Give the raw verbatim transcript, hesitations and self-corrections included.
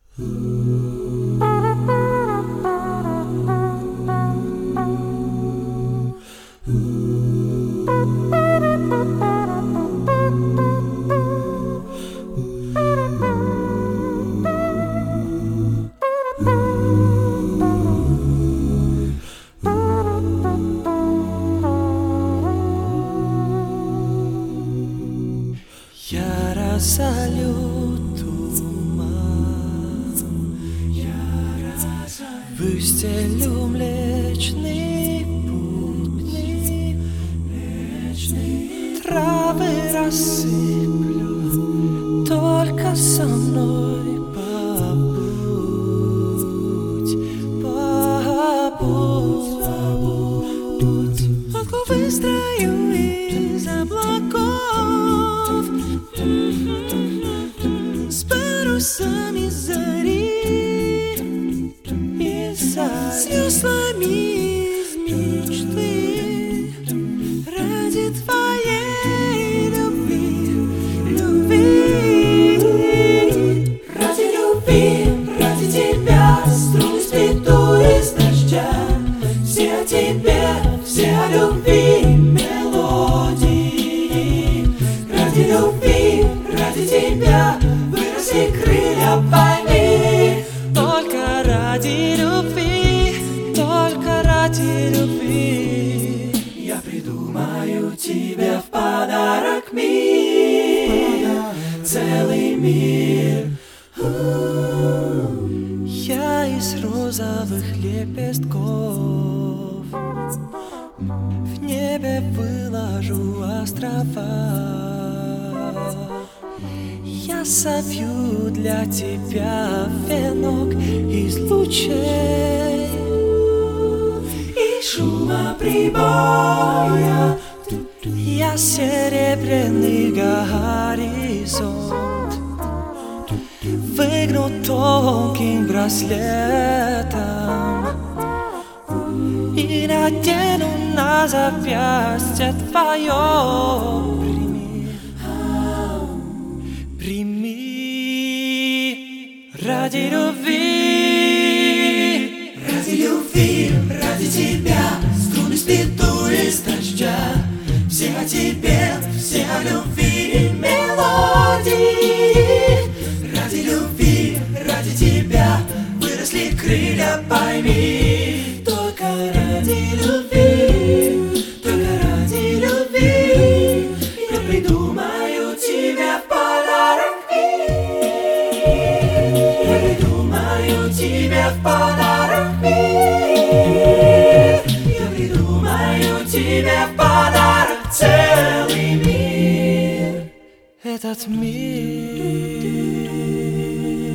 Я разолю туман, выстелю Млечный Путь, травы рассыплю, только со мной побудь, побудь. Лодку выстрою из облаков, с парусами зари и с веслами из мечты, ради твоей любви, любви, ради любви, ради тебя струны сплету из дождя, все о тебе, все о любви мелодии, ради любви, ради тебя выросли крылья, пойми. Только ради любви, только ради любви я придумаю тебе в подарок мир, целый мир. Я из розовых лепестков в небе выложу острова. Я совью для тебя венок из лучей и шума прибоя. Я серебряный горизонт выгну тонким браслетом и надену на запястье твое. Прими ради любви, ради любви, ради тебя струны сплету из дождя, все о тебе, все о любви мелодии, ради любви, ради тебя выросли крылья, пойми. Только ради любви, только ради любви я придумаю тебе в подарок мир, я придумаю тебе в подарок мир, я придумаю тебе в подарок целый мир, этот мир.